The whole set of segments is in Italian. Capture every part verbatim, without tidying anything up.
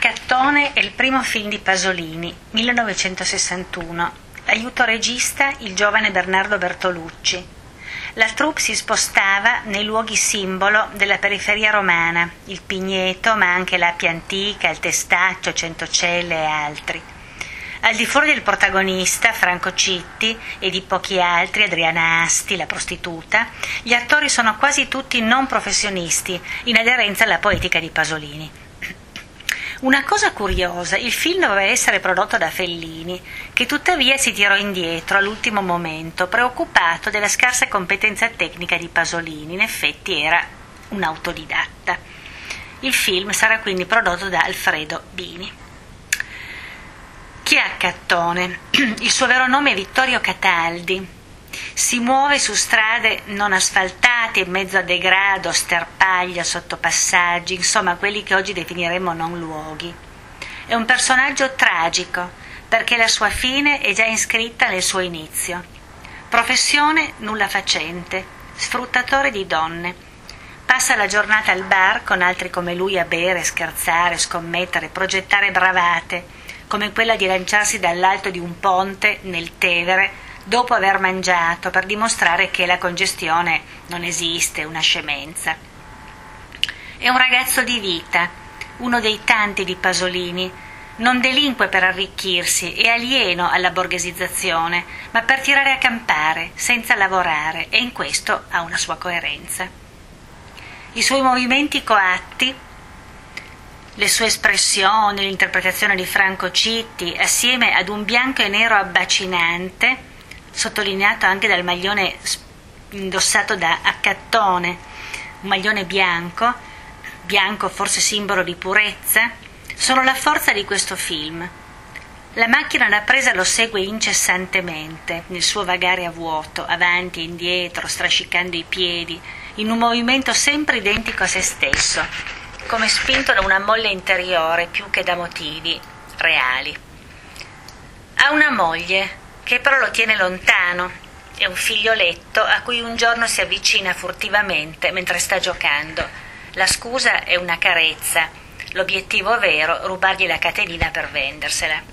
Accattone è il primo film di Pasolini, millenovecentosessantuno. Aiuto regista il giovane Bernardo Bertolucci. La troupe si spostava nei luoghi simbolo della periferia romana, il Pigneto, ma anche l'Appia Antica, il Testaccio, Centocelle e altri. Al di fuori del protagonista, Franco Citti, e di pochi altri, Adriana Asti, la prostituta, gli attori sono quasi tutti non professionisti, in aderenza alla poetica di Pasolini. Una cosa curiosa, il film doveva essere prodotto da Fellini, che tuttavia si tirò indietro all'ultimo momento, preoccupato della scarsa competenza tecnica di Pasolini. In effetti era un autodidatta. Il film sarà quindi prodotto da Alfredo Bini. Chi è Accattone? Il suo vero nome è Vittorio Cataldi. Si muove su strade non asfaltate, in mezzo a degrado, sterpaglia, sottopassaggi, insomma quelli che oggi definiremmo non luoghi. È un personaggio tragico, perché la sua fine è già iscritta nel suo inizio. Professione nulla facente, sfruttatore di donne. Passa la giornata al bar con altri come lui a bere, scherzare, scommettere, progettare bravate, come quella di lanciarsi dall'alto di un ponte nel Tevere dopo aver mangiato, per dimostrare che la congestione non esiste, è una scemenza. È un ragazzo di vita, uno dei tanti di Pasolini. Non delinque per arricchirsi, è alieno alla borghesizzazione, ma per tirare a campare, senza lavorare, e in questo ha una sua coerenza. I suoi movimenti coatti, le sue espressioni, l'interpretazione di Franco Citti, assieme ad un bianco e nero abbacinante, sottolineato anche dal maglione indossato da Accattone, un maglione bianco, bianco forse simbolo di purezza, sono la forza di questo film. La macchina da presa lo segue incessantemente nel suo vagare a vuoto, avanti e indietro, strascicando i piedi, in un movimento sempre identico a se stesso, come spinto da una molle interiore più che da motivi reali. Ha una moglie che però lo tiene lontano, è un figlioletto a cui un giorno si avvicina furtivamente mentre sta giocando. La scusa è una carezza, l'obiettivo vero rubargli la catenina per vendersela.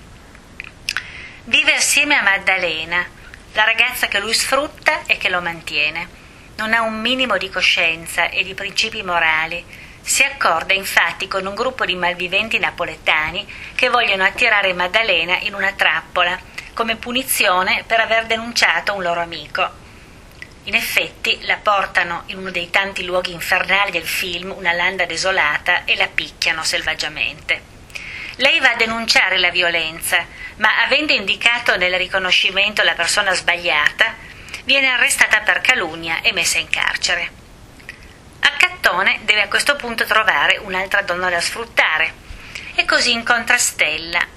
Vive assieme a Maddalena, la ragazza che lui sfrutta e che lo mantiene. Non ha un minimo di coscienza e di principi morali. Si accorda infatti con un gruppo di malviventi napoletani che vogliono attirare Maddalena in una trappola come punizione per aver denunciato un loro amico. In effetti la portano in uno dei tanti luoghi infernali del film, una landa desolata, e la picchiano selvaggiamente. Lei va a denunciare la violenza, ma avendo indicato nel riconoscimento la persona sbagliata, viene arrestata per calunnia e messa in carcere. Accattone deve a questo punto trovare un'altra donna da sfruttare e così incontra Stella.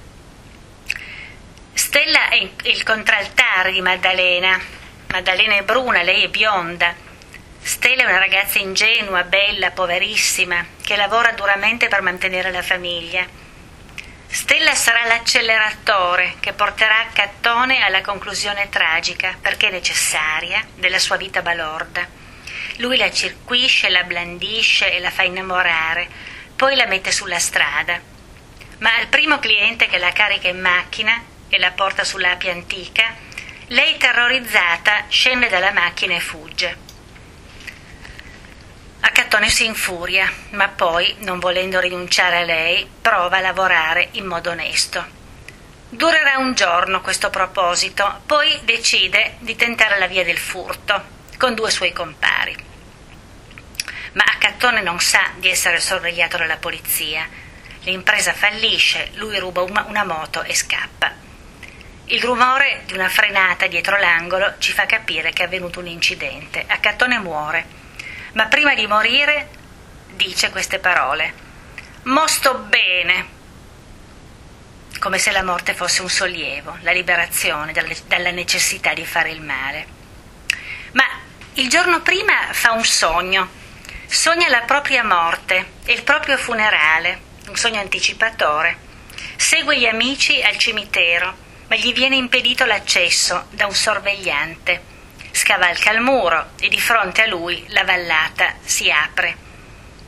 Stella è il contraltare di Maddalena. Maddalena è bruna, lei è bionda. Stella è una ragazza ingenua, bella, poverissima, che lavora duramente per mantenere la famiglia. Stella sarà l'acceleratore che porterà Accattone alla conclusione tragica, perché necessaria, della sua vita balorda. Lui la circuisce, la blandisce e la fa innamorare, poi la mette sulla strada. Ma al primo cliente che la carica in macchina e la porta sull'Appia Antica, lei terrorizzata scende dalla macchina e fugge. Accattone si infuria, ma poi, non volendo rinunciare a lei, prova a lavorare in modo onesto. Durerà un giorno questo proposito, poi decide di tentare la via del furto con due suoi compari. Ma Accattone non sa di essere sorvegliato dalla polizia. L'impresa fallisce, lui ruba una moto e scappa. Il rumore di una frenata dietro l'angolo ci fa capire che è avvenuto un incidente. Accattone muore, ma prima di morire dice queste parole: «Mo sto bene», come se la morte fosse un sollievo, la liberazione dalla necessità di fare il male. Ma il giorno prima fa un sogno, sogna la propria morte e il proprio funerale, un sogno anticipatore. Segue gli amici al cimitero, ma gli viene impedito l'accesso da un sorvegliante. Scavalca il muro e di fronte a lui la vallata si apre.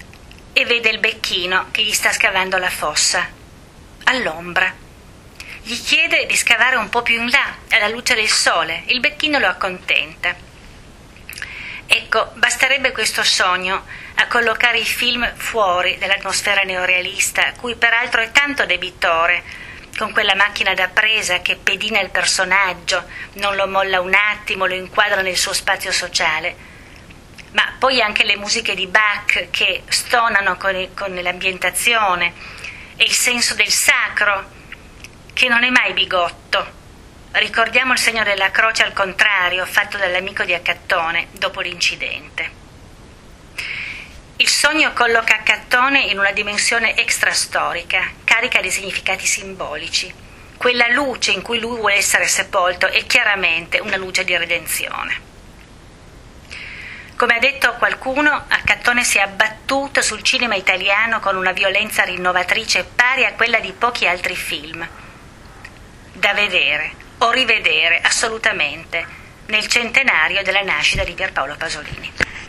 e vede il becchino che gli sta scavando la fossa, all'ombra. Gli chiede di scavare un po' più in là, alla luce del sole. Il becchino lo accontenta. Ecco, basterebbe questo sogno a collocare il film fuori dall'atmosfera neorealista, a cui peraltro è tanto debitore, con quella macchina da presa che pedina il personaggio, non lo molla un attimo, lo inquadra nel suo spazio sociale. Ma poi anche le musiche di Bach che stonano con, con l'ambientazione e il senso del sacro, che non è mai bigotto. Ricordiamo il segno della croce al contrario, fatto dall'amico di Accattone dopo l'incidente. Il sogno colloca Accattone in una dimensione extrastorica, carica di significati simbolici. Quella luce in cui lui vuole essere sepolto è chiaramente una luce di redenzione. Come ha detto qualcuno, Accattone si è abbattuto sul cinema italiano con una violenza rinnovatrice pari a quella di pochi altri film. Da vedere o rivedere assolutamente nel centenario della nascita di Pierpaolo Pasolini.